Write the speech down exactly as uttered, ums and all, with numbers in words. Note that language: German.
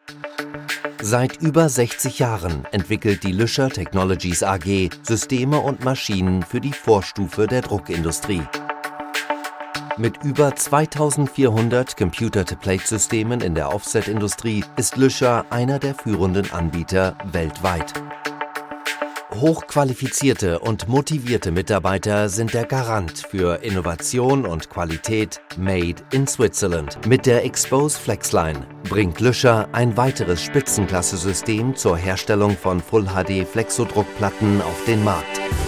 Seit über sechzig Jahren entwickelt die Lüscher Technologies A G Systeme und Maschinen für die Vorstufe der Druckindustrie. Mit über zweitausendvierhundert Computer-to-Plate-Systemen in der Offset-Industrie ist Lüscher einer der führenden Anbieter weltweit. Hochqualifizierte und motivierte Mitarbeiter sind der Garant für Innovation und Qualität made in Switzerland. Mit der Expose Flexline bringt Lüscher ein weiteres Spitzenklasse-System zur Herstellung von Full H D Flexodruckplatten auf den Markt.